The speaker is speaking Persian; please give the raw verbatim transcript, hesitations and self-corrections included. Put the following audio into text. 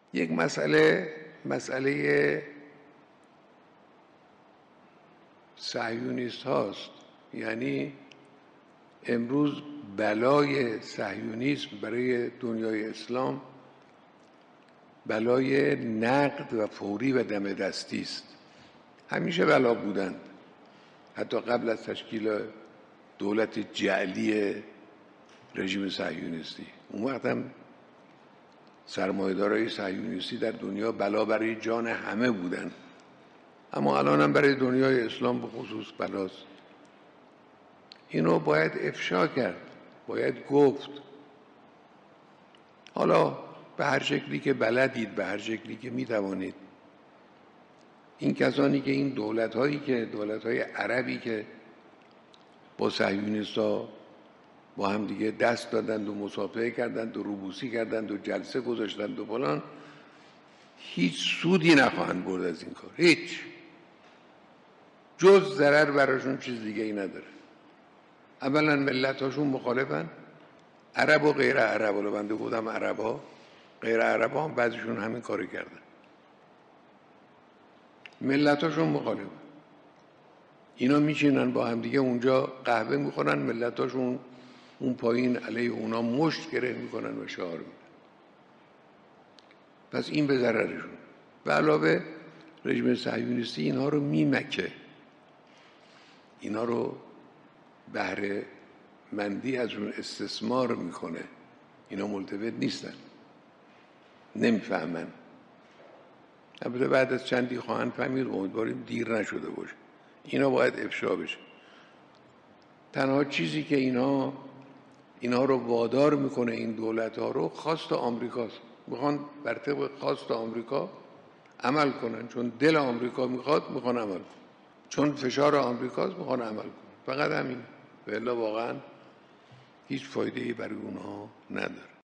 یک مسئله مسئله صهیونیست هاست. یعنی امروز بلای صهیونیسم برای دنیای اسلام بلای نقد و فوری و دم دستی است. همیشه بلا بودند، حتی قبل از تشکیل دولت جعلی رژیم صهیونیستی. اون وقت هم سرمایه‌دارای صهیونیستی در دنیا بلا برای جان همه بودند، اما الان هم برای دنیای اسلام به خصوص بلاست. اینو باید افشا کرد، باید گفت. حالا به هر شکلی که بلدید، به هر شکلی که میتوانید، این کسانی که این دولت‌هایی که دولت‌های عربی که با صهیونیست‌ها با هم دیگه دست دادند و مصافحه کردند و روبوسی کردند و جلسه گذاشتند و فلان، هیچ سودی نخواهند برد از این کار، هیچ، جز ضرر براشون چیز دیگه ای نداره. اولا ملت‌هاشون مخالفن، عرب و غیر عرب. ولی بنده گفتم عرب ها، غیر عرب ها هم بعضیشون همین کاری کردن. ملت‌هاشون مخالفن، اینا میشینن با هم دیگه اونجا قهوه میخورن، ملت‌هاشون اون پایین علیه اونا مشت گره میکنن و شعار میدن. پس این به ضررشون. به علاوه رژیم صهیونیستی اینها رو میمکه، اینا رو بهره مندی از اون استثمار میکنه. اینا ملتفت نیستن، نمیفهمن. البته بعد از چندی خواهند فهمید، امیدواریم دیر نشده باشه. اینا باید افشا بشه. تنها چیزی که اینا اینا رو وادار میکنه این دولت ها رو خواست آمریکاست. میخوان بر طبق خواست آمریکا عمل کنن، چون دل آمریکا میخواد میخوان عمل کنن، چون فشار آمریکاست میخوان عمل کنن. فقط همین، و الا واقعا هیچ فایده‌ای برای اونها نداره.